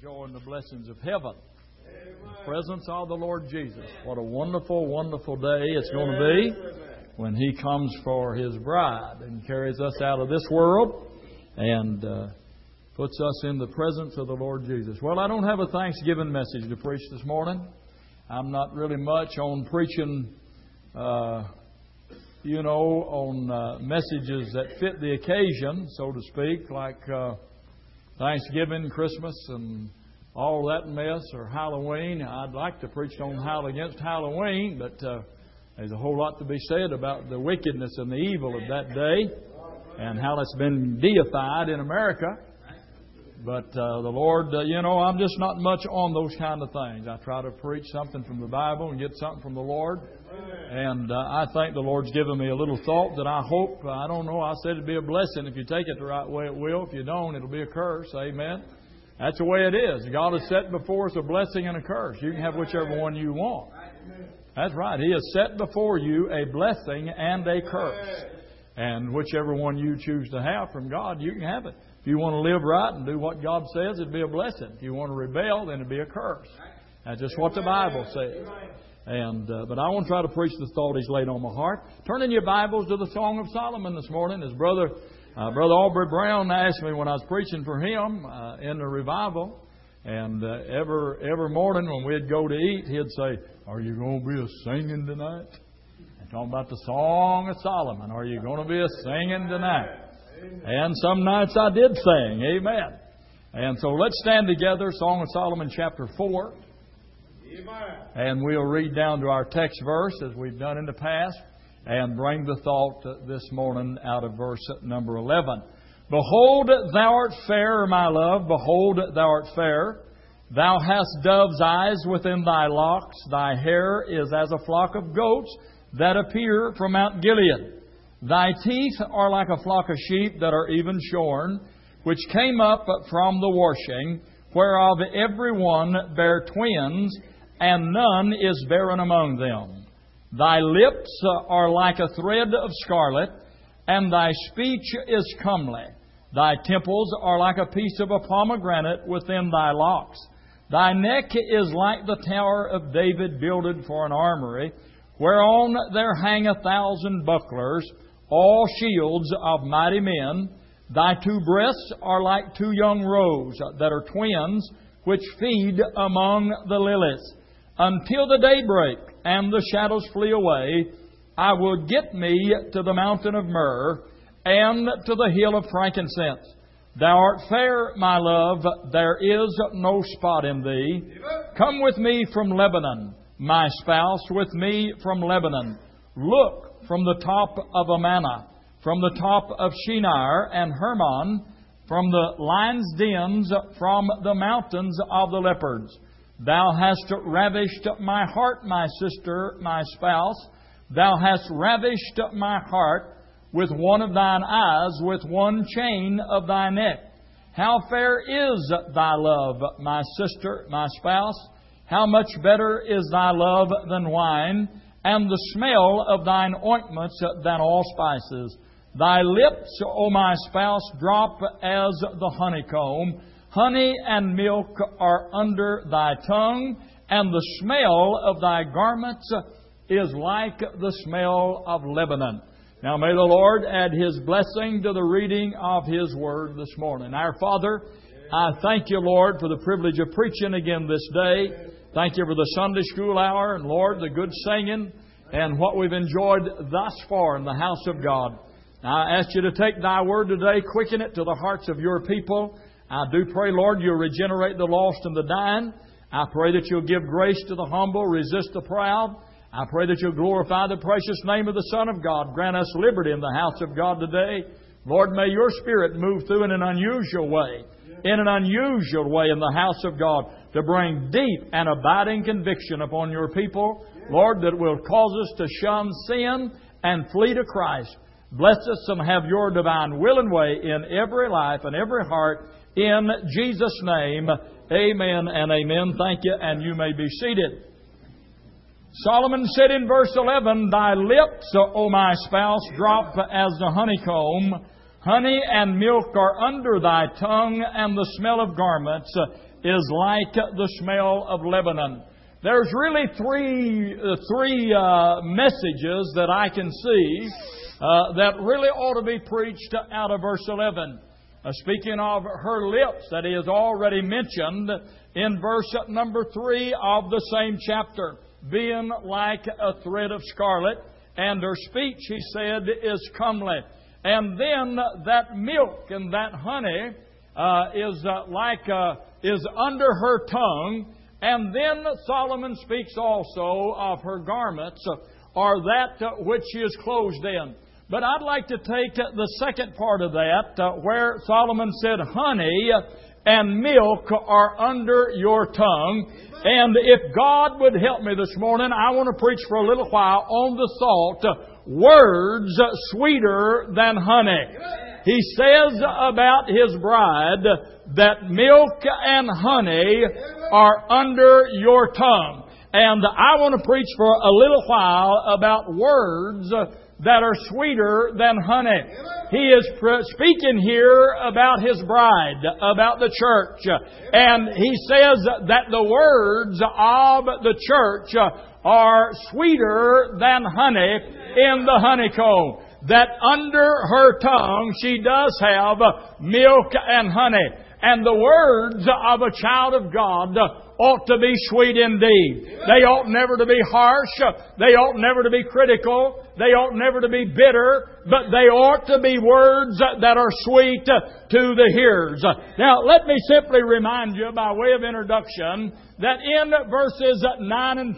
enjoying the blessings of heaven. The presence of the Lord Jesus. What a wonderful, wonderful day it's going to be when He comes for His bride and carries us out of this world and puts us in the presence of the Lord Jesus. Well, I don't have a Thanksgiving message to preach this morning. I'm not really much on preaching, on messages that fit the occasion, so to speak, like Thanksgiving, Christmas, and all that mess, or Halloween. I'd like to preach on against Halloween, but there's a whole lot to be said about the wickedness and the evil of that day and how it's been deified in America. But the Lord, I'm just not much on those kind of things. I try to preach something from the Bible and get something from the Lord. And I think the Lord's given me a little thought that I hope, I don't know, I said it'd be a blessing. If you take it the right way, it will. If you don't, it'll be a curse. Amen. That's the way it is. God has set before us a blessing and a curse. You can have whichever one you want. That's right. He has set before you a blessing and a curse. And whichever one you choose to have from God, you can have it. If you want to live right and do what God says, it'd be a blessing. If you want to rebel, then it'd be a curse. That's just what the Bible says. And but I want to try to preach the thought He's laid on my heart. Turn in your Bibles to the Song of Solomon this morning. His brother Aubrey Brown asked me when I was preaching for him in the revival. And every morning when we'd go to eat, he'd say, "Are you going to be a singing tonight?" I'm talking about the Song of Solomon. Are you going to be a singing tonight? And some nights I did sing. Amen. And so let's stand together. Song of Solomon chapter 4. And we'll read down to our text verse as we've done in the past and bring the thought this morning out of verse number 11. Behold, thou art fair, my love. Behold, thou art fair. Thou hast dove's eyes within thy locks. Thy hair is as a flock of goats that appear from Mount Gilead. Thy teeth are like a flock of sheep that are even shorn, which came up from the washing, whereof every one bare twins, and none is barren among them. Thy lips are like a thread of scarlet, and thy speech is comely. Thy temples are like a piece of a pomegranate within thy locks. Thy neck is like the tower of David builded for an armory, whereon there hang 1,000 bucklers, all shields of mighty men. Thy two breasts are like two young roes that are twins, which feed among the lilies. Until the day break and the shadows flee away, I will get me to the mountain of myrrh and to the hill of frankincense. Thou art fair, my love, there is no spot in thee. Come with me from Lebanon, my spouse, with me from Lebanon. Look from the top of Amana, from the top of Shinar and Hermon, from the lion's dens, from the mountains of the leopards. Thou hast ravished my heart, my sister, my spouse. Thou hast ravished my heart with one of thine eyes, with one chain of thy neck. How fair is thy love, my sister, my spouse. How much better is thy love than wine, and the smell of thine ointments than all spices. Thy lips, O my spouse, drop as the honeycomb. Honey and milk are under thy tongue, and the smell of thy garments is like the smell of Lebanon. Now may the Lord add His blessing to the reading of His Word this morning. Our Father, I thank You, Lord, for the privilege of preaching again this day. Thank You for the Sunday school hour, and Lord, the good singing, and what we've enjoyed thus far in the house of God. Now I ask You to take Thy Word today, quicken it to the hearts of Your people. I do pray, Lord, You'll regenerate the lost and the dying. I pray that You'll give grace to the humble, resist the proud. I pray that You'll glorify the precious name of the Son of God. Grant us liberty in the house of God today. Lord, may Your Spirit move through in an unusual way in the house of God to bring deep and abiding conviction upon Your people. Lord, that will cause us to shun sin and flee to Christ. Bless us and have Your divine will and way in every life and every heart. In Jesus' name, amen and amen. Thank you, and you may be seated. Solomon said in verse 11, Thy lips, O my spouse, drop as the honeycomb. Honey and milk are under thy tongue, and the smell of garments is like the smell of Lebanon. There's really three messages that I can see that really ought to be preached out of verse 11. Speaking of her lips, that is already mentioned in verse number 3 of the same chapter, being like a thread of scarlet, and her speech, he said, is comely. And then that milk and that honey is under her tongue. And then Solomon speaks also of her garments, or that which she is clothed in. But I'd like to take the second part of that, where Solomon said, honey and milk are under your tongue. And if God would help me this morning, I want to preach for a little while on the thought, words sweeter than honey. He says about His bride that milk and honey are under your tongue. And I want to preach for a little while about words that are sweeter than honey. He is speaking here about His bride, about the church. And He says that the words of the church are sweeter than honey in the honeycomb. That under her tongue she does have milk and honey. And the words of a child of God ought to be sweet indeed. They ought never to be harsh. They ought never to be critical. They ought never to be bitter. But they ought to be words that are sweet to the hearers. Now, let me simply remind you by way of introduction that in verses 9 and 10,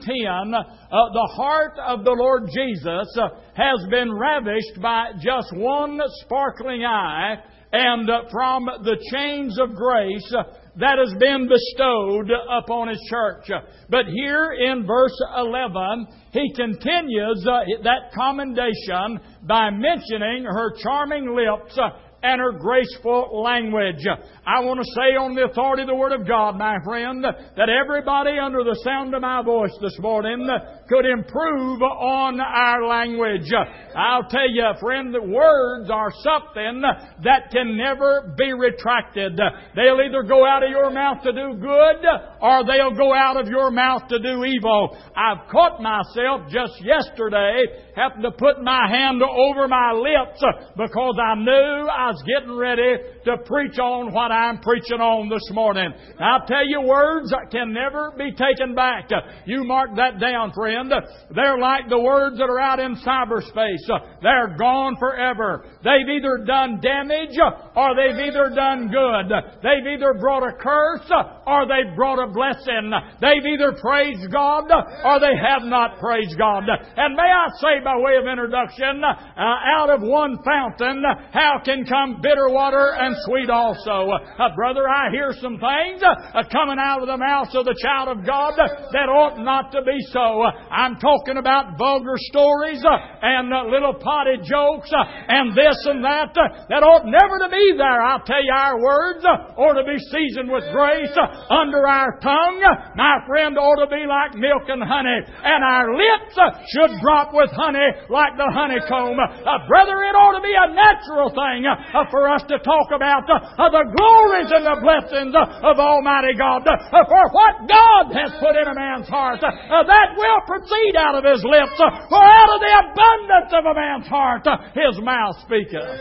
the heart of the Lord Jesus has been ravished by just one sparkling eye, and from the chains of grace that has been bestowed upon His church. But here in verse 11, He continues that commendation by mentioning her charming lips and her graceful language. I want to say on the authority of the Word of God, my friend, that everybody under the sound of my voice this morning could improve on our language. I'll tell you, friend, that words are something that can never be retracted. They'll either go out of your mouth to do good, or they'll go out of your mouth to do evil. I've caught myself just yesterday having to put my hand over my lips because I knew I was getting ready to preach on what I'm preaching on this morning. I'll tell you, words can never be taken back. You mark that down, friend. They're like the words that are out in cyberspace. They're gone forever. They've either done damage or they've either done good. They've either brought a curse or they've brought a blessing. They've either praised God or they have not praised God. And may I say by way of introduction, out of one fountain, how can come bitter water and sweet also? Brother, I hear some things coming out of the mouth of the child of God that ought not to be so. I'm talking about vulgar stories and little potty jokes and this and that ought never to be there. I'll tell you, our words ought to be seasoned with grace under our tongue. My friend, ought to be like milk and honey, and our lips should drop with honey like the honeycomb. Brother, it ought to be a natural thing for us to talk about the glories and the blessings of Almighty God. For what God has put in a man's heart, that will proceed out of his lips. For out of the abundance of a man's heart, his mouth speaketh.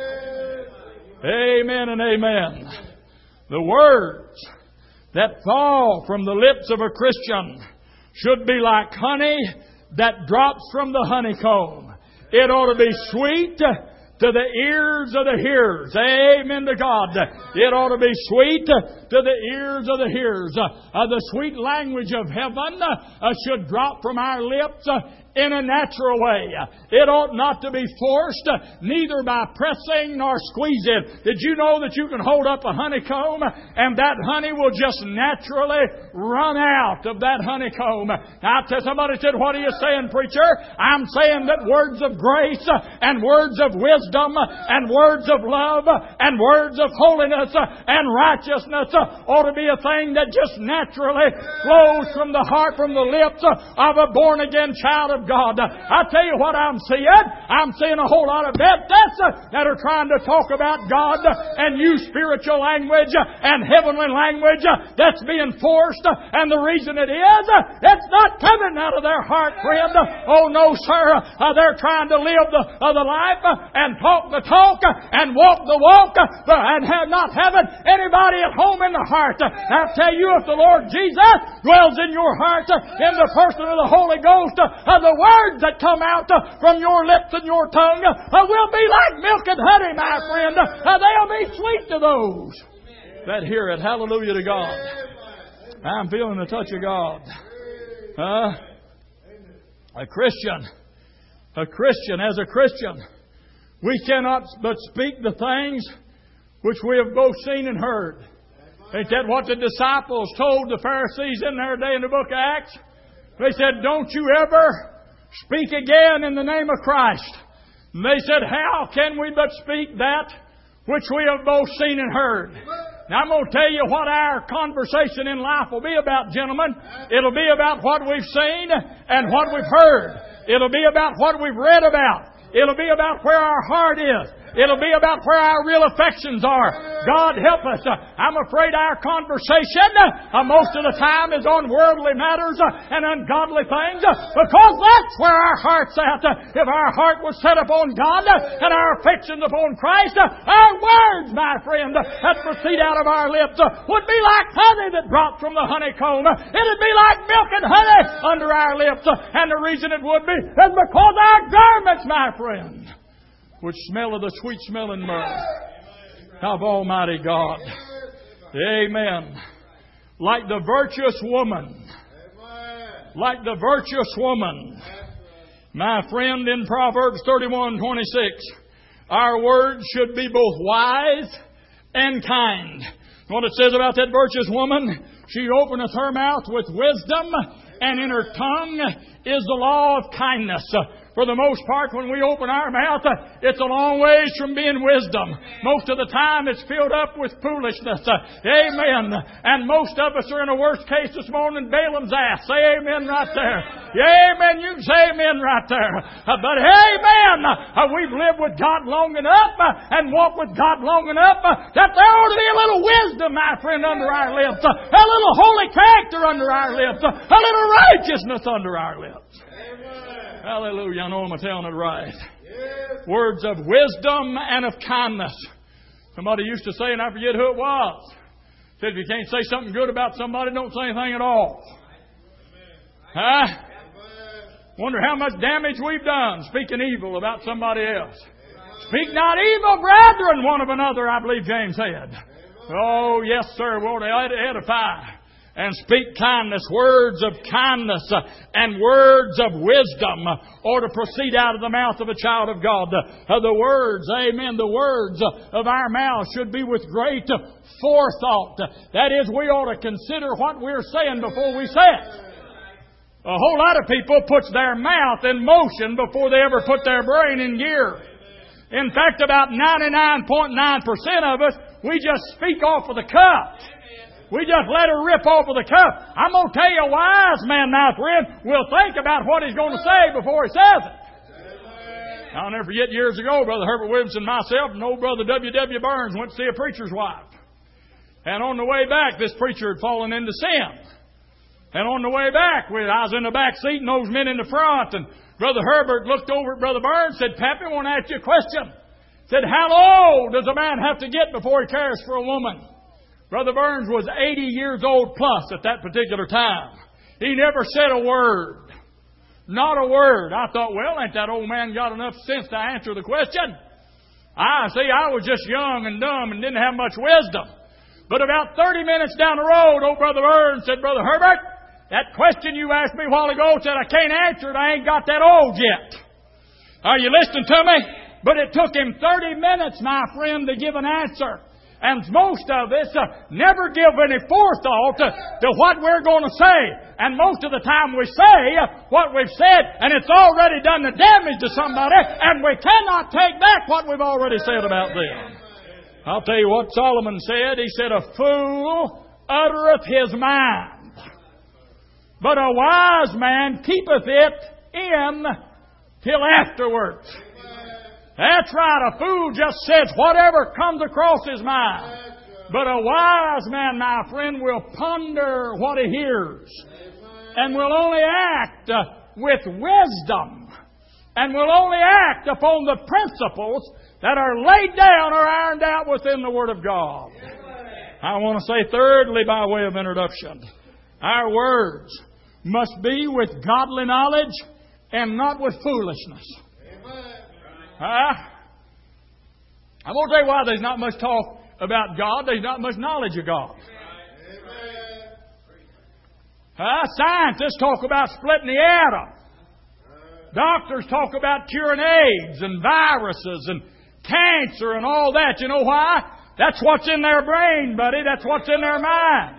Amen and amen. The words that fall from the lips of a Christian should be like honey that drops from the honeycomb. It ought to be sweet to the ears of the hearers. Amen to God. It ought to be sweet to the ears of the hearers. The sweet language of heaven should drop from our lips in a natural way. It ought not to be forced, neither by pressing nor squeezing. Did you know that you can hold up a honeycomb and that honey will just naturally run out of that honeycomb? Now, somebody said, "What are you saying, preacher?" I'm saying that words of grace and words of wisdom and words of love and words of holiness and righteousness ought to be a thing that just naturally flows from the heart, from the lips of a born-again child of of God. I tell you what I'm seeing. I'm seeing a whole lot of Baptists that are trying to talk about God and use spiritual language and heavenly language that's being forced. And the reason it is, it's not coming out of their heart, friend. Oh no, sir. They're trying to live the life and talk the talk and walk the walk and have not having anybody at home in the heart. I tell you, if the Lord Jesus dwells in your heart in the person of the Holy Ghost, the words that come out from your lips and your tongue will be like milk and honey, my friend. They'll be sweet to those that hear it. Hallelujah to God. I'm feeling the touch of God. A Christian, as a Christian, we cannot but speak the things which we have both seen and heard. Ain't that what the disciples told the Pharisees in their day in the book of Acts? They said, don't you ever speak again in the name of Christ. And they said, how can we but speak that which we have both seen and heard? Now I'm going to tell you what our conversation in life will be about, gentlemen. It'll be about what we've seen and what we've heard. It'll be about what we've read about. It'll be about where our heart is. It'll be about where our real affections are. God help us. I'm afraid our conversation most of the time is on worldly matters and ungodly things because that's where our heart's at. If our heart was set upon God and our affections upon Christ, our words, my friend, that proceed out of our lips would be like honey that drops from the honeycomb. It'd be like milk and honey under our lips. And the reason it would be is because our garments, my friend, which smell of the sweet smelling myrrh of Almighty God. Amen. Like the virtuous woman. Like the virtuous woman. My friend, in Proverbs 31:26, our words should be both wise and kind. What it says about that virtuous woman, she openeth her mouth with wisdom, and in her tongue is the law of kindness. For the most part, when we open our mouth, it's a long ways from being wisdom. Most of the time, it's filled up with foolishness. Amen. And most of us are in a worse case this morning, Balaam's ass. Say amen right there. Amen. You can say amen right there. But amen. We've lived with God long enough and walked with God long enough that there ought to be a little wisdom, my friend, under our lips. A little holy character under our lips. A little righteousness under our lips. Hallelujah. I know I'm telling it right. Yes. Words of wisdom and of kindness. Somebody used to say, and I forget who it was, said if you can't say something good about somebody, don't say anything at all. Huh? Wonder how much damage we've done speaking evil about somebody else. Speak not evil, brethren, one of another, I believe James said. Oh, yes, sir. We ought to edify and speak kindness, words of kindness and words of wisdom ought to proceed out of the mouth of a child of God. The words, amen, the words of our mouth should be with great forethought. That is, we ought to consider what we're saying before we say it. A whole lot of people puts their mouth in motion before they ever put their brain in gear. In fact, about 99.9% of us, we just speak off of the cuff. We just let her rip off of the cuff. I'm going to tell you, a wise man, my friend, will think about what he's going to say before he says it. I'll never forget years ago, Brother Herbert Williamson and myself and old Brother W.W. Burns went to see a preacher's wife. And on the way back, this preacher had fallen into sin. And on the way back, I was in the back seat and those men in the front. And Brother Herbert looked over at Brother Burns and said, Pappy, I want to ask you a question. Said, how old does a man have to get before he cares for a woman? Brother Burns was 80 years old plus at that particular time. He never said a word. Not a word. I thought, well, ain't that old man got enough sense to answer the question? I was just young and dumb and didn't have much wisdom. But about 30 minutes down the road, old Brother Burns said, Brother Herbert, that question you asked me a while ago, said I can't answer it. I ain't got that old yet. Are you listening to me? But it took him 30 minutes, my friend, to give an answer. And most of us never give any forethought to what we're going to say. And most of the time we say what we've said, and it's already done the damage to somebody, and we cannot take back what we've already said about them. I'll tell you what Solomon said. He said, a fool uttereth his mind, but a wise man keepeth it in till afterwards. That's right. A fool just says whatever comes across his mind. But a wise man, my friend, will ponder what he hears. And will only act with wisdom. And will only act upon the principles that are laid down or ironed out within the Word of God. I want to say thirdly, by way of introduction, our words must be with godly knowledge and not with foolishness. I'm going to tell you why there's not much talk about God. There's not much knowledge of God. Scientists talk about splitting the atom. Doctors talk about curing AIDS and viruses and cancer and all that. You know why? That's what's in their brain, buddy. That's what's in their mind.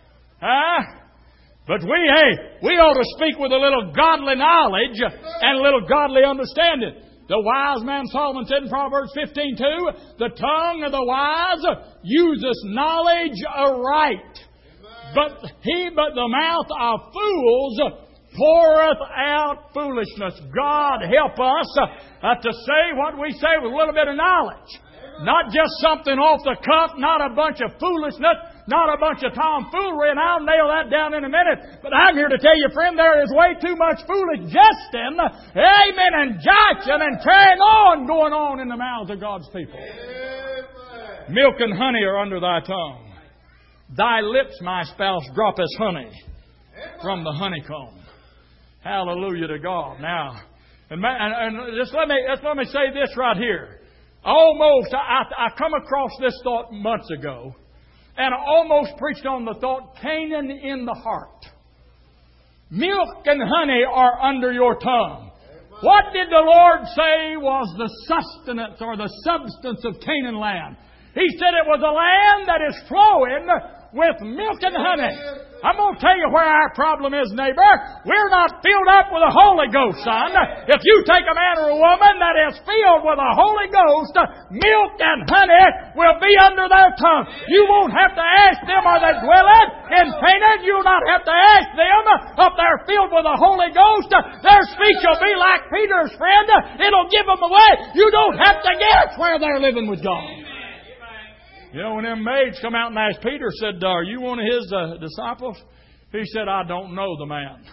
But we ought to speak with a little godly knowledge and a little godly understanding. The wise man Solomon said in Proverbs 15:2, the tongue of the wise uses knowledge aright. But the mouth of fools poureth out foolishness. God help us to say what we say with a little bit of knowledge. Not just something off the cuff, not a bunch of foolishness, not a bunch of tomfoolery, and I'll nail that down in a minute. But I'm here to tell you, friend, there is way too much foolish jesting, amen, and joshing and carrying on going on in the mouths of God's people. Milk and honey are under thy tongue. Thy lips, my spouse, drop as honey from the honeycomb. Hallelujah to God. Now, and just let me say this right here. I come across this thought months ago, and I almost preached on the thought, Canaan in the heart. Milk and honey are under your tongue. What did the Lord say was the sustenance or the substance of Canaan land? He said it was a land that is flowing with milk and honey. I'm going to tell you where our problem is, neighbor. We're not filled up with the Holy Ghost, son. If you take a man or a woman that is filled with the Holy Ghost, milk and honey will be under their tongue. You won't have to ask them, are they dwelling in Canaan? You'll not have to ask them if they're filled with the Holy Ghost. Their speech will be like Peter's friend. It'll give them away. You don't have to guess where they're living with God. You know, when them maids come out and asked Peter, said, are you one of his disciples? He said, I don't know the man.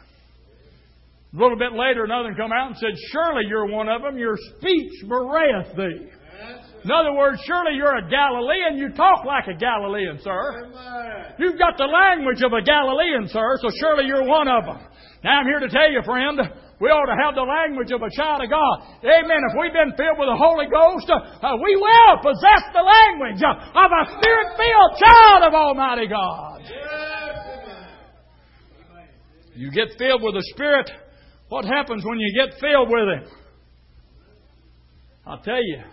A little bit later, another one come out and said, surely you're one of them. Your speech bewrayeth thee. In other words, surely you're a Galilean. You talk like a Galilean, sir. You've got the language of a Galilean, sir, so surely you're one of them. Now, I'm here to tell you, friend, we ought to have the language of a child of God. Amen. If we've been filled with the Holy Ghost, we will possess the language of a Spirit-filled child of Almighty God. You get filled with the Spirit. What happens when you get filled with Him? I'll tell you.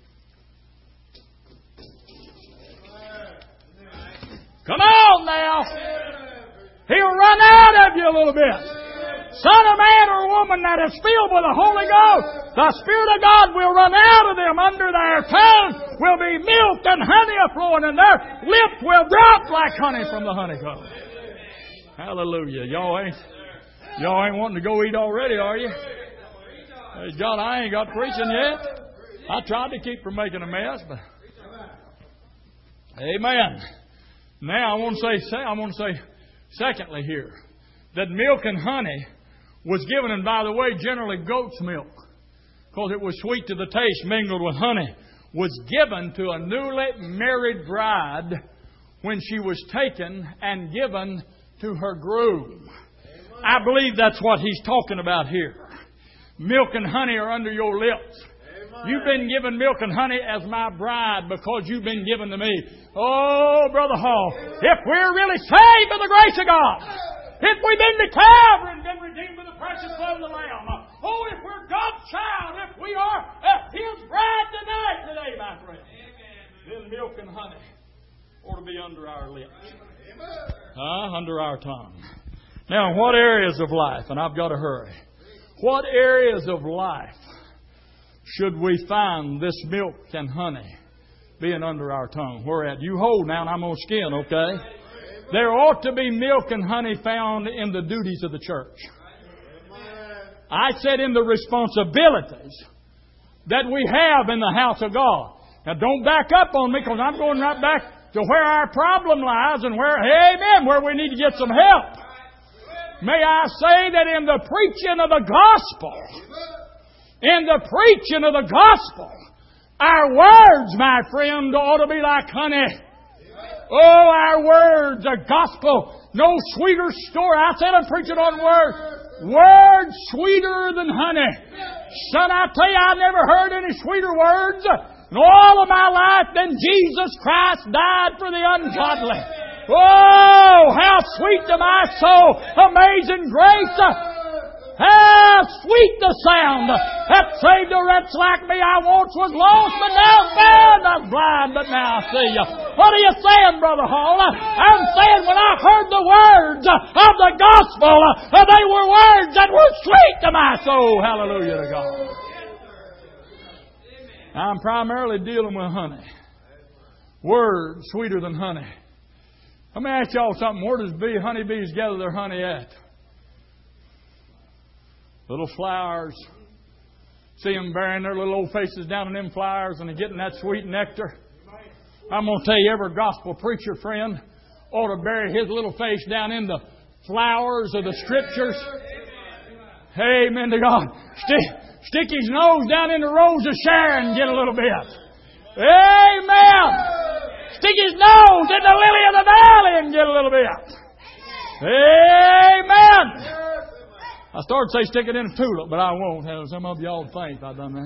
Come on now. He'll run out of you a little bit. Son of man or woman that is filled with the Holy Ghost, the Spirit of God will run out of them. Under their tongue will be milk and honey a-flowing, and their lips will drop like honey from the honeycomb. Hallelujah. Y'all ain't wanting to go eat already, are you? Praise God, I ain't got preaching yet. I tried to keep from making a mess, but... Amen. Now I want to say secondly here, that milk and honey was given, and by the way, generally goat's milk, because it was sweet to the taste, mingled with honey, was given to a newly married bride when she was taken and given to her groom. I believe that's what he's talking about here. Milk and honey are under your lips. You've been given milk and honey as my bride because you've been given to me. Oh, Brother Hall, if we're really saved by the grace of God, if we've been to Calvary and been redeemed by the precious blood of the Lamb, oh, if we're God's child, if we are His bride today, my friend, then milk and honey ought to be under our lips. Under our tongue. Now, in what areas of life, and I've got to hurry, what areas of life should we find this milk and honey being under our tongue? Where at? You hold now and I'm on skin, okay? There ought to be milk and honey found in the duties of the church. I said in the responsibilities that we have in the house of God. Now don't back up on me, because I'm going right back to where our problem lies and where, amen, where we need to get some help. May I say that in the preaching of the gospel, our words, my friend, ought to be like honey. Oh, our words, the gospel, no sweeter story. I said I'm preaching on words sweeter than honey. Son, I tell you, I never heard any sweeter words in all of my life than Jesus Christ died for the ungodly. Oh, how sweet to my soul, amazing grace. How sweet the sound that saved a wretch like me. I once was lost, but now found. I was blind, but now I see you. What are you saying, Brother Hall? I'm saying when I heard the words of the gospel, they were words that were sweet to my soul. Hallelujah to God. I'm primarily dealing with honey. Words sweeter than honey. Let me ask y'all something. Where does honeybees gather their honey at? Little flowers. See them burying their little old faces down in them flowers and they're getting that sweet nectar. I'm going to tell you, every gospel preacher friend ought to bury his little face down in the flowers of the Scriptures. Amen to God. Stick his nose down in the rose of Sharon and get a little bit. Amen. Stick his nose in the lily of the valley and get a little bit. Amen. I started to say stick it in a tulip, but I won't. Some of y'all think I've done that.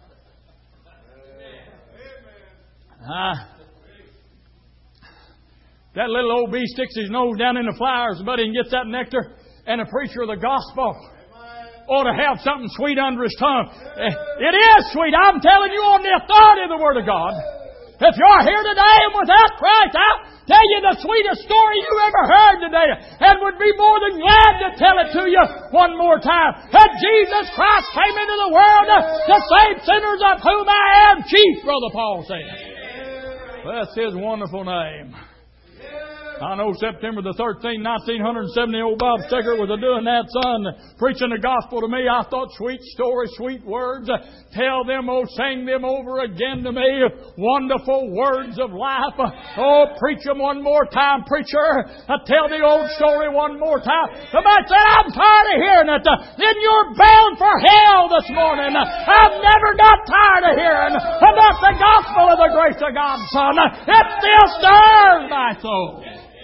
That little old bee sticks his nose down in the flowers, buddy, and gets that nectar. And a preacher of the gospel ought to have something sweet under his tongue. It is sweet. I'm telling you on the authority of the Word of God. If you're here today and without Christ, I'll tell you the sweetest story you ever heard today, and would be more than glad to tell it to you one more time. That Jesus Christ came into the world to save sinners, of whom I am chief, Brother Paul said. That's His wonderful name. I know September the 13th, 1970, old Bob Stecker was doing that, son, preaching the gospel to me. I thought, sweet stories, sweet words. Tell them, sing them over again to me. Wonderful words of life. Preach them one more time, preacher. Tell the old story one more time. Somebody said, I'm tired of hearing it. Then you're bound for hell this morning. I've never got tired of hearing about the gospel of the grace of God, son. It still stirs my soul.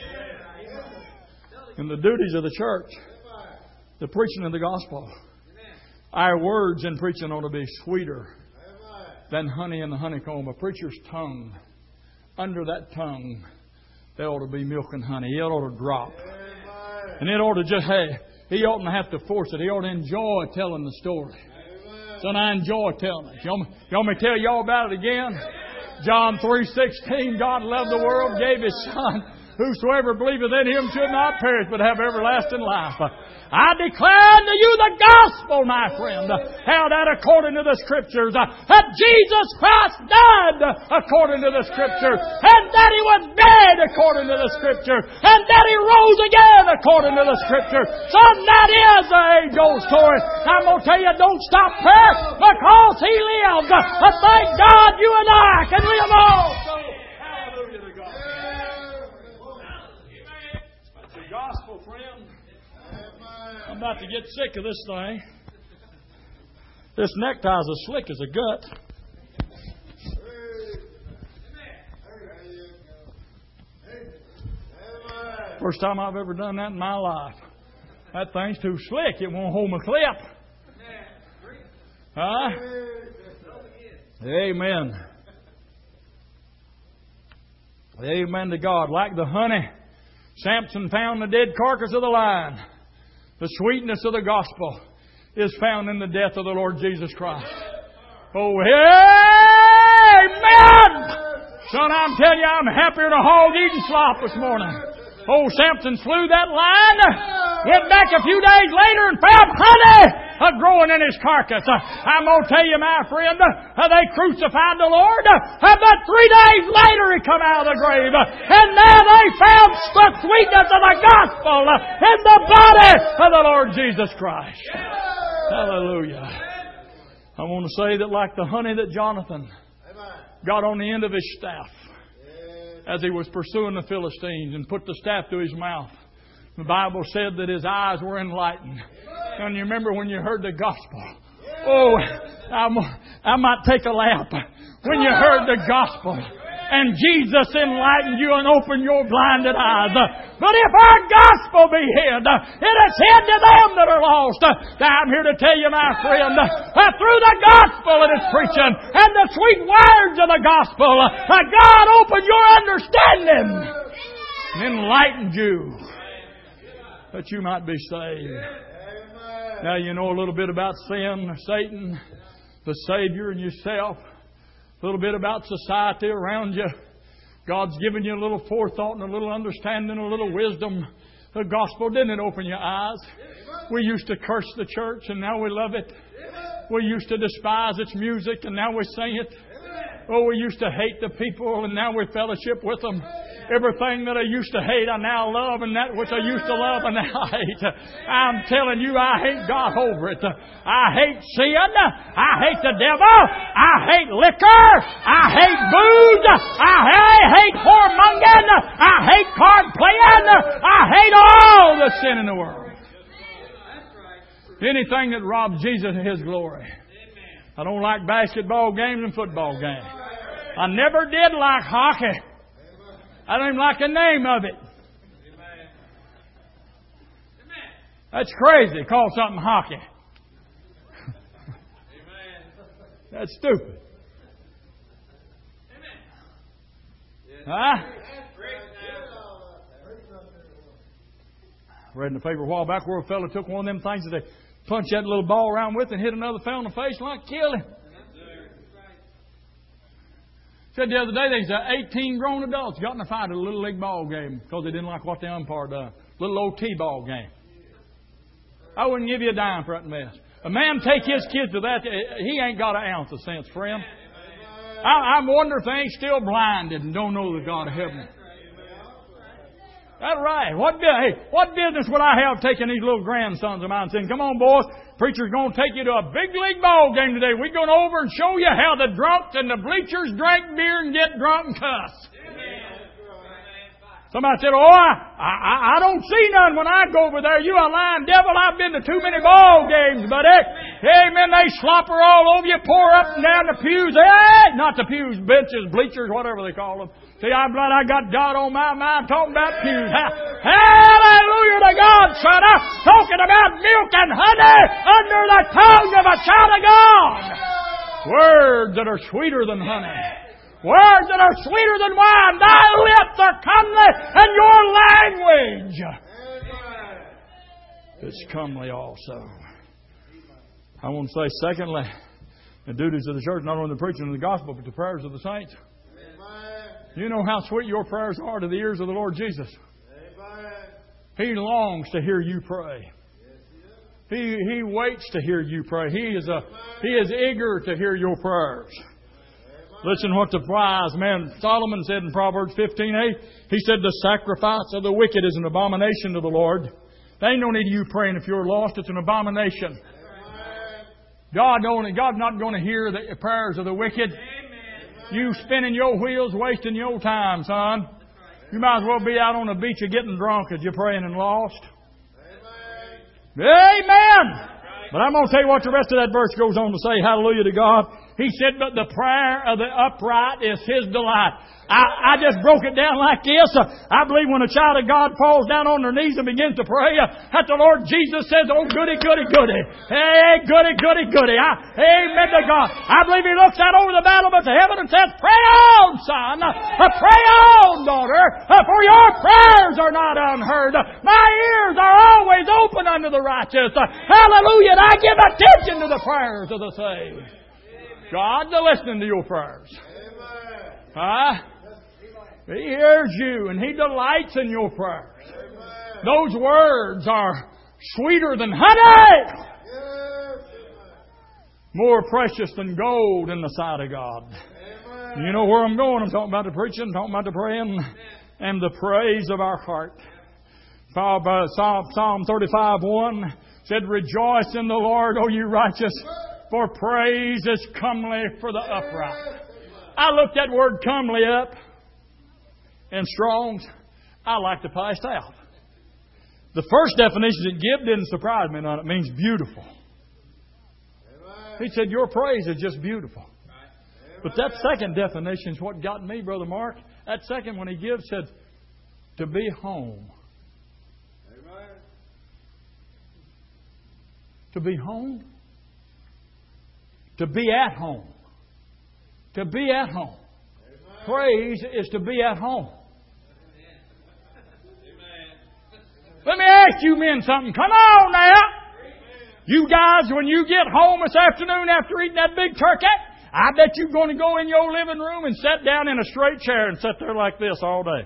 And the duties of the church, the preaching of the gospel. Our words in preaching ought to be sweeter than honey in the honeycomb. A preacher's tongue, under that tongue, there ought to be milk and honey. It ought to drop. And it ought to just, he oughtn't to have to force it. He ought to enjoy telling the story. Son, I enjoy telling it. You want me to tell y'all about it again? John 3:16, God loved the world, gave His Son. Whosoever believeth in Him should not perish, but have everlasting life. I declare unto you the gospel, my friend, how that according to the Scriptures, that Jesus Christ died according to the Scriptures, and that He was buried according to the Scriptures, and that He rose again according to the Scriptures. Son, that is the age-old story. I'm going to tell you, don't stop prayer, because He lived. Thank God you and I can live also. Hallelujah to God. That's the gospel, friend. I'm about to get sick of this thing. This necktie's as slick as a gut. First time I've ever done that in my life. That thing's too slick. It won't hold my clip. Huh? Amen. Amen to God. Like the honey, Samson found the dead carcass of the lion. The sweetness of the gospel is found in the death of the Lord Jesus Christ. Oh, amen! Son, I'm telling you, I'm happier than a hog eating slop this morning. Oh, Samson slew that lion, went back a few days later and found honey growing in his carcass. I'm going to tell you, my friend, they crucified the Lord. About 3 days later, He come out of the grave. And now they found the sweetness of the gospel in the body of the Lord Jesus Christ. Hallelujah. I want to say that like the honey that Jonathan got on the end of his staff as he was pursuing the Philistines and put the staff to his mouth, the Bible said that his eyes were enlightened. And you remember when you heard the gospel? Oh, I might take a lap when you heard the gospel and Jesus enlightened you and opened your blinded eyes. But if our gospel be hid, it is hid to them that are lost. I'm here to tell you, my friend, that through the gospel it is preaching and the sweet words of the gospel, God opened your understanding and enlightened you that you might be saved. Now you know a little bit about sin, Satan, the Savior, and yourself. A little bit about society around you. God's given you a little forethought and a little understanding, a little wisdom. The gospel didn't open your eyes. We used to curse the church and now we love it. We used to despise its music and now we sing it. Oh, we used to hate the people and now we fellowship with them. Everything that I used to hate, I now love, and that which I used to love, I now hate. I'm telling you, I hate God over it. I hate sin. I hate the devil. I hate liquor. I hate booze. I hate whoremongering. I hate card playing. I hate all the sin in the world. Anything that robs Jesus of His glory. I don't like basketball games and football games. I never did like hockey. I don't even like the name of it. That's crazy. Call something hockey. That's stupid. Huh? I read in the paper a while back where a fellow took one of them things that they punched that little ball around with and hit another fellow in the face and like killed him. Said the other day, there's 18 grown adults got in a fight at a little league ball game because they didn't like what the umpire done. Little old T-ball game. I wouldn't give you a dime for that mess. A man take his kids to that, he ain't got an ounce of sense, friend. I wonder if they ain't still blinded and don't know the God of heaven. That's right. What business would I have taking these little grandsons of mine and saying, come on, boys, preacher's going to take you to a big league ball game today. We're going over and show you how the drunks and the bleachers drink beer and get drunk and cuss. Somebody said, oh, I don't see none when I go over there. You a lying devil. I've been to too many ball games, buddy. Amen. They slopper all over you, pour up and down the pews. Hey, not the pews, benches, bleachers, whatever they call them. See, I'm glad I got God on my mind talking about pews. Hallelujah to God, son. I'm talking about milk and honey under the tongue of a child of God. Words that are sweeter than honey. Words that are sweeter than wine. Thy lips are comely, and your language is comely also. I want to say, secondly, the duties of the church, not only the preaching of the gospel, but the prayers of the saints. You know how sweet your prayers are to the ears of the Lord Jesus. He longs to hear you pray. He waits to hear you pray. He is eager to hear your prayers. Listen what the wise man Solomon said in Proverbs 15:8. He said, the sacrifice of the wicked is an abomination to the Lord. There ain't no need of you praying if you're lost. It's an abomination. God's not going to hear the prayers of the wicked. You spinning your wheels, wasting your time, son. You might as well be out on the beach or getting drunk as you're praying and lost. Amen. But I'm going to tell you what the rest of that verse goes on to say. Hallelujah to God. He said, but the prayer of the upright is His delight. I just broke it down like this. I believe when a child of God falls down on their knees and begins to pray, that the Lord Jesus says, oh, goody, goody, goody. Hey, goody, goody, goody. Amen to God. I believe He looks out over the battlements of heaven and says, pray on, son. Pray on, daughter. For your prayers are not unheard. My ears are always open unto the righteous. Hallelujah. And I give attention to the prayers of the saved. God's listening to your prayers. He hears you and He delights in your prayers. Those words are sweeter than honey. More precious than gold in the sight of God. You know where I'm going. I'm talking about the preaching, I'm talking about the praying, and the praise of our heart. Psalm 35:1. Said, rejoice in the Lord, O you righteous, for praise is comely for the upright. I looked that word comely up in Strong's. I like to pass out. The first definition it gives didn't surprise me none. It means beautiful. He said, your praise is just beautiful. But that second definition is what got me, Brother Mark. That second one he gives said, to be home. To be home? To be at home. To be at home. Praise is to be at home. Let me ask you men something. Come on now. You guys, when you get home this afternoon after eating that big turkey, I bet you're going to go in your living room and sit down in a straight chair and sit there like this all day.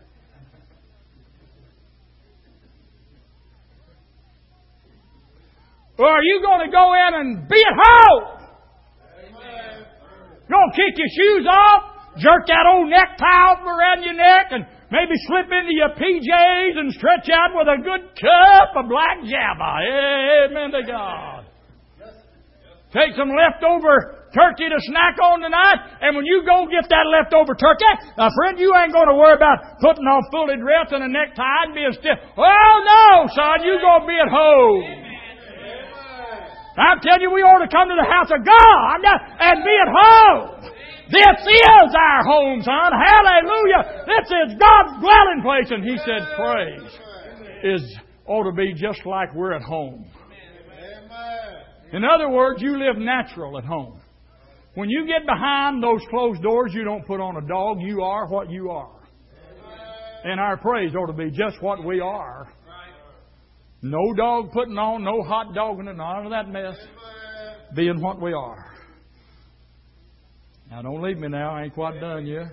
Or are you going to go in and be at home? You're going to kick your shoes off, jerk that old necktie up around your neck, and maybe slip into your PJs and stretch out with a good cup of black java. Amen to God. Take some leftover turkey to snack on tonight, and when you go get that leftover turkey, now friend, you ain't going to worry about putting on fully dressed and a necktie and being stiff. Oh no, son, you're going to be at home. I'm telling you, we ought to come to the house of God and be at home. This is our home, son. Hallelujah. This is God's dwelling place. And He said praise ought to be just like we're at home. In other words, you live natural at home. When you get behind those closed doors, you don't put on a dog. You are what you are. And our praise ought to be just what we are. No dog putting on, no hot dog in it, none of that mess. Being what we are. Now don't leave me now, I ain't quite done yet.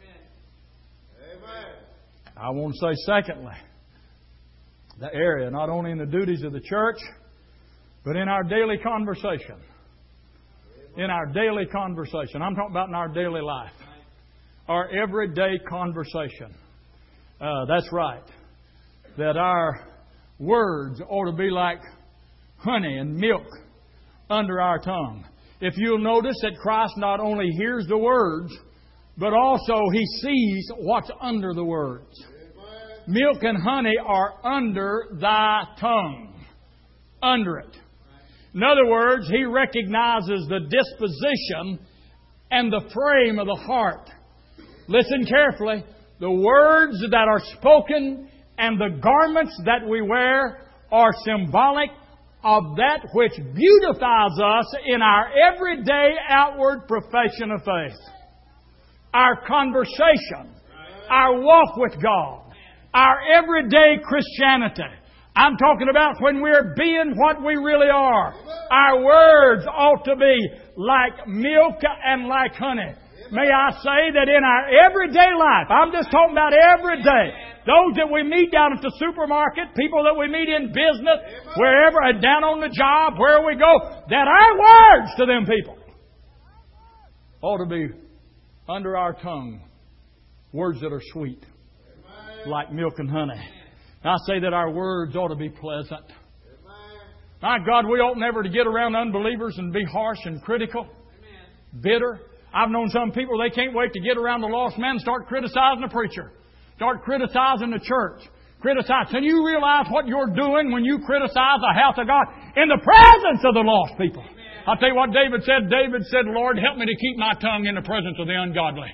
I want to say secondly, the area, not only in the duties of the church, but in our daily conversation. In our daily conversation. I'm talking about in our daily life. Our everyday conversation. That's right. That our words ought to be like honey and milk under our tongue. If you'll notice that Christ not only hears the words, but also He sees what's under the words. Milk and honey are under thy tongue. Under it. In other words, He recognizes the disposition and the frame of the heart. Listen carefully. The words that are spoken and the garments that we wear are symbolic of that which beautifies us in our everyday outward profession of faith. Our conversation, our walk with God, our everyday Christianity. I'm talking about when we're being what we really are. Our words ought to be like milk and like honey. May I say that in our everyday life, I'm just talking about every day, those that we meet down at the supermarket, people that we meet in business, wherever, down on the job, where we go, that our words to them people ought to be under our tongue. Words that are sweet, like milk and honey. I say that our words ought to be pleasant. My God, we ought never to get around unbelievers and be harsh and critical, bitter. I've known some people, they can't wait to get around the lost man and start criticizing the preacher. Start criticizing the church. Can you realize what you're doing when you criticize the house of God in the presence of the lost people? I'll tell you what David said. David said, Lord, help me to keep my tongue in the presence of the ungodly.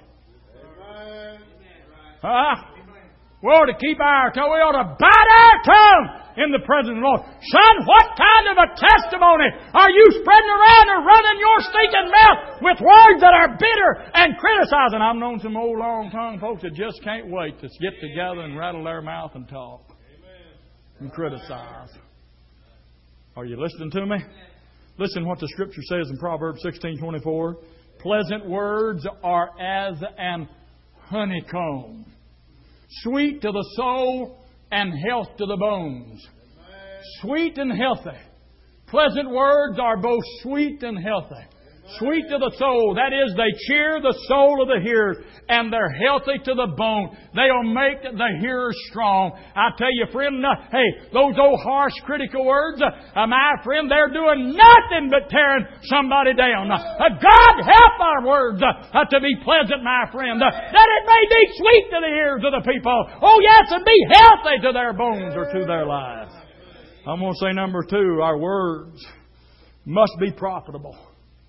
We ought to keep our tongue. We ought to bite our tongue in the presence of the Lord. Son, what kind of a testimony are you spreading around and running your stinking mouth with words that are bitter and criticizing? I've known some old long-tongued folks that just can't wait to get together and rattle their mouth and talk and criticize. Are you listening to me? Listen what the Scripture says in Proverbs 16:24. Pleasant words are as an honeycomb, sweet to the soul and health to the bones. Sweet and healthy. Pleasant words are both sweet and healthy. Sweet to the soul. That is, they cheer the soul of the hearers, and they're healthy to the bone. They'll make the hearers strong. I tell you, friend, hey, those old harsh, critical words, my friend, they're doing nothing but tearing somebody down. God help our words to be pleasant, my friend, that it may be sweet to the ears of the people. Oh, yes, and be healthy to their bones or to their lives. I'm going to say number 2, our words must be profitable.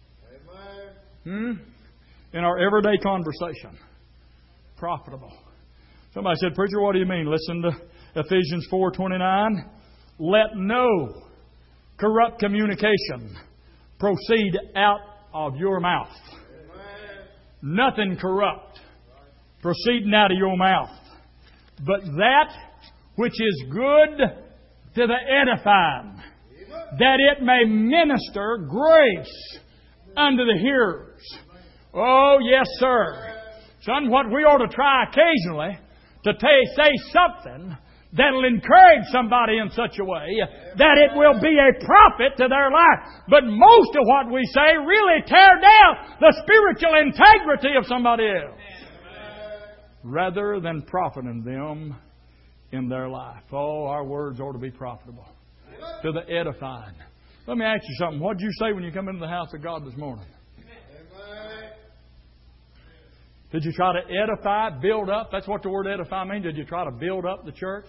In our everyday conversation. Profitable. Somebody said, "Preacher, what do you mean?" Listen to Ephesians 4:29. Let no corrupt communication proceed out of your mouth. Nothing corrupt proceeding out of your mouth, but that which is good to the edifying, that it may minister grace unto the hearers. Oh, yes, sir. Son, what we ought to try occasionally to say something that'll encourage somebody in such a way that it will be a profit to their life. But most of what we say really tear down the spiritual integrity of somebody else rather than profiting them in their life. Oh, our words ought to be profitable to the edifying. Let me ask you something. What did you say when you come into the house of God this morning? Did you try to edify, build up? That's what the word edify means. Did you try to build up the church?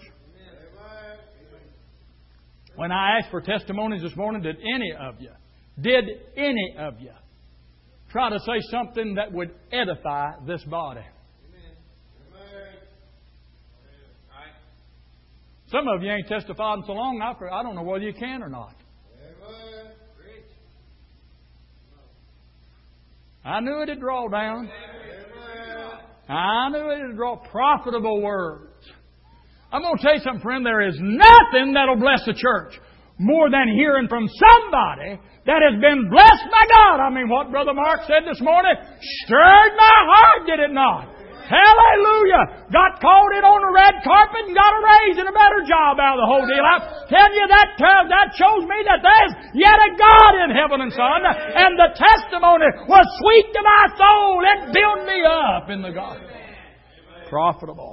When I asked for testimonies this morning, did any of you try to say something that would edify this body? Some of you ain't testified in so long, I don't know whether you can or not. I knew it'd draw down. I knew it'd draw profitable words. I'm going to tell you something, friend. There is nothing that'll bless the church more than hearing from somebody that has been blessed by God. I mean, what Brother Mark said this morning stirred my heart, did it not? Hallelujah! Got called in on the red carpet and got a raise and a better job out of the whole deal. I tell you, that shows me that there's yet a God in heaven and son. And the testimony was sweet to my soul. It built me up in the gospel. Profitable.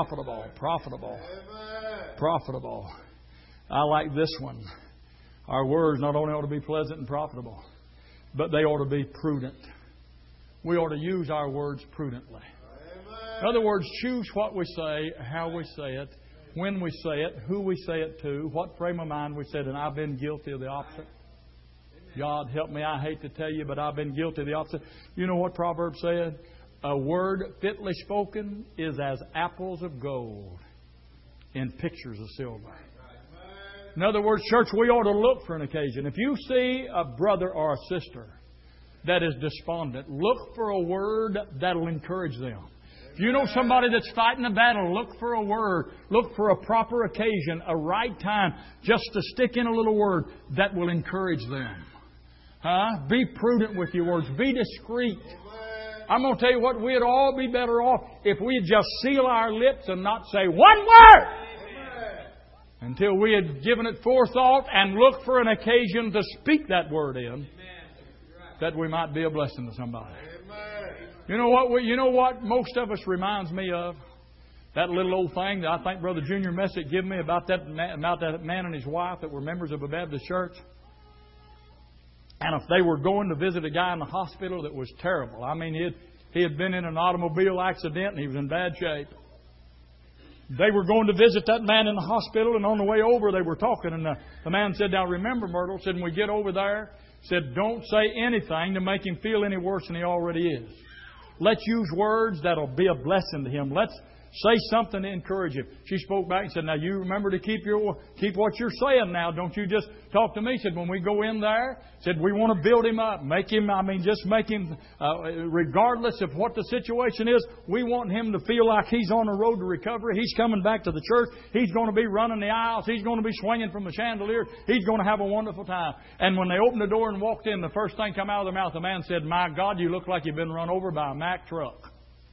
I like this one. Our words not only ought to be pleasant and profitable, but they ought to be prudent. We ought to use our words prudently. In other words, choose what we say, how we say it, when we say it, who we say it to, what frame of mind we say it. And I've been guilty of the opposite. God help me, I hate to tell you, but I've been guilty of the opposite. You know what Proverbs said? A word fitly spoken is as apples of gold in pictures of silver. In other words, church, we ought to look for an occasion. If you see a brother or a sister that is despondent, look for a word that'll encourage them. If you know somebody that's fighting a battle, look for a word. Look for a proper occasion, a right time, just to stick in a little word that will encourage them. Be prudent with your words. Be discreet. I'm going to tell you what, we'd all be better off if we'd just seal our lips and not say one word until we had given it forethought and look for an occasion to speak that word in, that we might be a blessing to somebody. You know what most of us reminds me of? That little old thing that I think Brother Junior Messick gave me about that man and his wife that were members of a Baptist church. And if they were going to visit a guy in the hospital that was terrible. I mean, he had been in an automobile accident and he was in bad shape. They were going to visit that man in the hospital, and on the way over they were talking, and the man said, "Now remember, Myrtle," said, "when we get over there," said, "don't say anything to make him feel any worse than he already is. Let's use words that'll be a blessing to him. Let's say something to encourage him." She spoke back and said, "Now you remember to keep what you're saying now. Don't you just talk to me." Said, "When we go in there," said, "we want to build him up. Make him, regardless of what the situation is, we want him to feel like he's on the road to recovery. He's coming back to the church. He's going to be running the aisles. He's going to be swinging from the chandelier. He's going to have a wonderful time." And when they opened the door and walked in, the first thing come out of their mouth, the man said, "My God, you look like you've been run over by a Mack truck."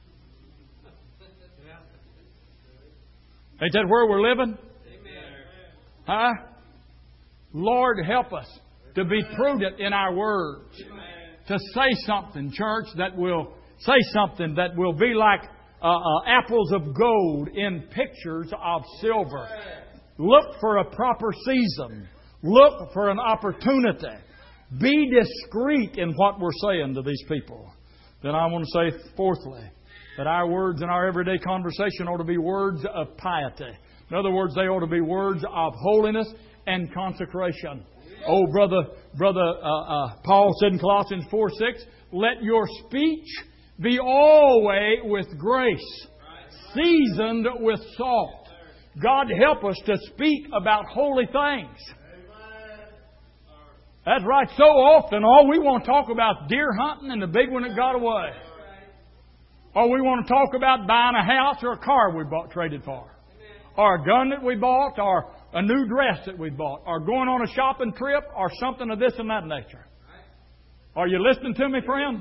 Ain't that where we're living? Lord, help us to be prudent in our words. to say something, church, that will say something that will be like apples of gold in pictures of silver. Look for a proper season. Look for an opportunity. Be discreet in what we're saying to these people. Then I want to say, fourthly, that our words in our everyday conversation ought to be words of piety. In other words, they ought to be words of holiness and consecration. Oh, brother, Paul said in Colossians 4:6, let your speech be always with grace, seasoned with salt. God help us to speak about holy things. That's right. So often, all we want to talk about is deer hunting and the big one that got away. Or we want to talk about buying a house or a car we traded for. Or a gun that we bought, or a new dress that we bought, or going on a shopping trip, or something of this and that nature. Are you listening to me, friend?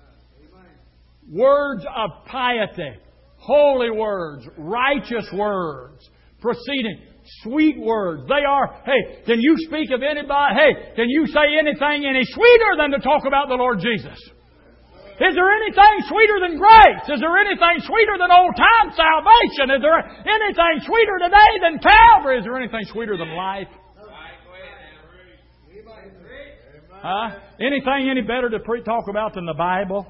Words of piety, holy words, righteous words, proceeding, sweet words. They are, hey, can you speak of anybody? Hey, can you say anything any sweeter than to talk about the Lord Jesus? Is there anything sweeter than grace? Is there anything sweeter than old-time salvation? Is there anything sweeter today than Calvary? Is there anything sweeter than life? Anything any better to talk about than the Bible?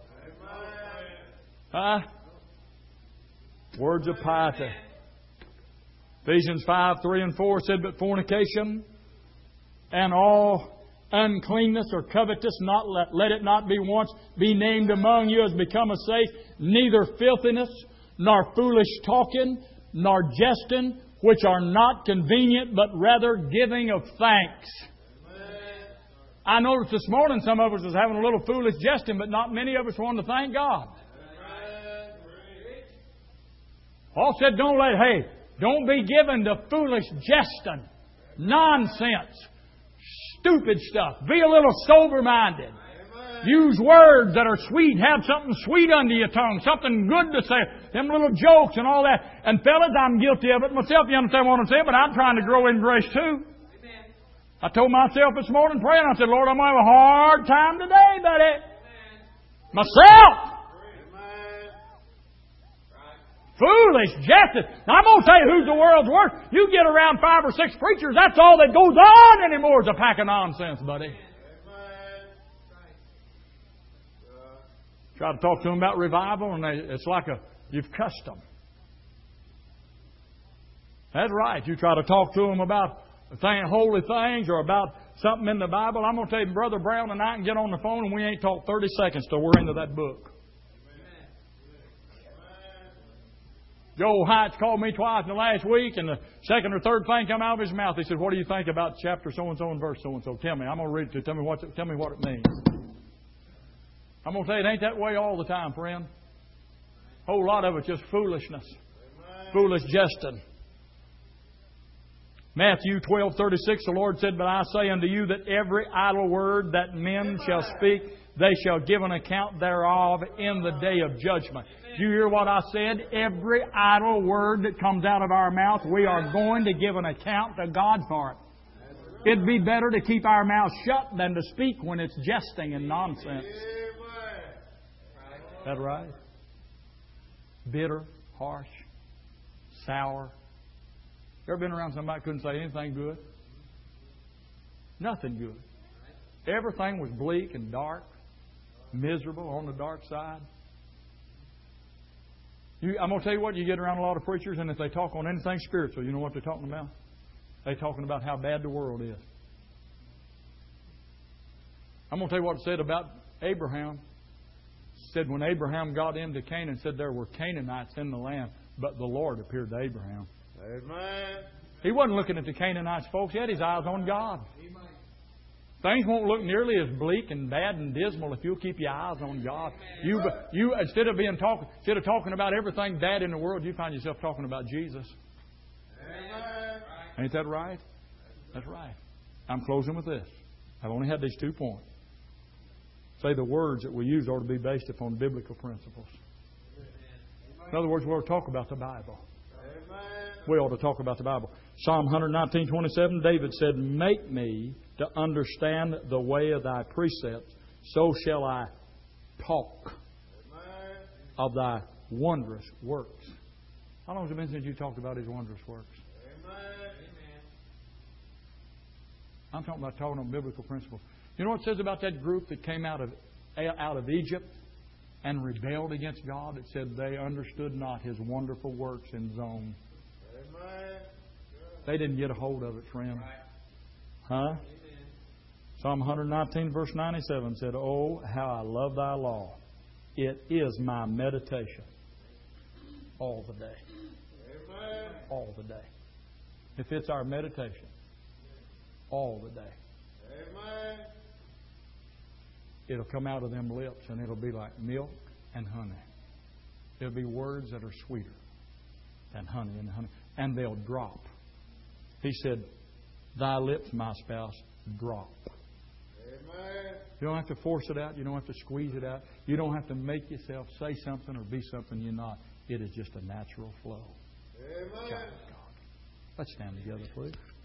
Words of piety. Ephesians 5:3-4 said, but fornication and all uncleanness or covetous, let it not be once be named among you as become a saint, neither filthiness, nor foolish talking, nor jesting, which are not convenient, but rather giving of thanks. I noticed this morning some of us was having a little foolish jesting, but not many of us wanted to thank God. Paul said, don't be given to foolish jesting, nonsense, stupid stuff. Be a little sober-minded. Use words that are sweet. Have something sweet under your tongue. Something good to say. Them little jokes and all that. And fellas, I'm guilty of it myself. You understand what I'm saying? But I'm trying to grow in grace too. I told myself this morning praying, I said, Lord, I'm going to have a hard time today, buddy. Myself. Foolish jesting. Now, I'm going to tell you who's the world's worst. You get around 5 or 6 preachers, that's all that goes on anymore is a pack of nonsense, buddy. Try to talk to them about revival, and it's like you've cussed them. That's right. You try to talk to them about holy things or about something in the Bible. I'm going to tell you, Brother Brown and I can get on the phone, and we ain't talked 30 seconds till we're into that book. Joe Heights called me twice in the last week, and the second or third thing come out of his mouth. He said, what do you think about chapter so-and-so and verse so-and-so? Tell me. I'm going to read it to you. Tell me what it means. I'm going to tell you, it ain't that way all the time, friend. A whole lot of it's just foolishness. Amen. Foolish jesting. Matthew 12:36, the Lord said, but I say unto you that every idle word that men shall speak, they shall give an account thereof in the day of judgment. Do you hear what I said? Every idle word that comes out of our mouth, we are going to give an account to God for it. It'd be better to keep our mouths shut than to speak when it's jesting and nonsense. Is that right? Bitter, harsh, sour. You ever been around somebody that couldn't say anything good? Nothing good. Everything was bleak and dark, miserable, on the dark side. I'm going to tell you what, you get around a lot of preachers, and if they talk on anything spiritual, you know what they're talking about? They're talking about how bad the world is. I'm going to tell you what it said about Abraham. It said when Abraham got into Canaan, it said there were Canaanites in the land, but the Lord appeared to Abraham. Amen. He wasn't looking at the Canaanites, folks. He had his eyes on God. Amen. Things won't look nearly as bleak and bad and dismal if you'll keep your eyes on God. You instead of talking about everything bad in the world, you find yourself talking about Jesus. Amen. Ain't that right? That's right. I'm closing with this. I've only had these 2 points. Say the words that we use ought to be based upon biblical principles. In other words, we ought to talk about the Bible. We ought to talk about the Bible. Psalm 119:27, David said, make me to understand the way of thy precepts, so shall I talk of Thy wondrous works. How long has it been since you talked about His wondrous works? I'm talking about biblical principles. You know what it says about that group that came out of Egypt and rebelled against God? It said they understood not His wonderful works in Zone. They didn't get a hold of it, friend. Huh? Psalm 119, verse 97 said, Oh, how I love Thy law. It is my meditation all the day. All the day. If it's our meditation, all the day. It'll come out of them lips and it'll be like milk and honey. It'll be words that are sweeter than honey and honey. And they'll drop. He said, Thy lips, my spouse, drop. You don't have to force it out. You don't have to squeeze it out. You don't have to make yourself say something or be something you're not. It is just a natural flow. Child of God. Let's stand together, please.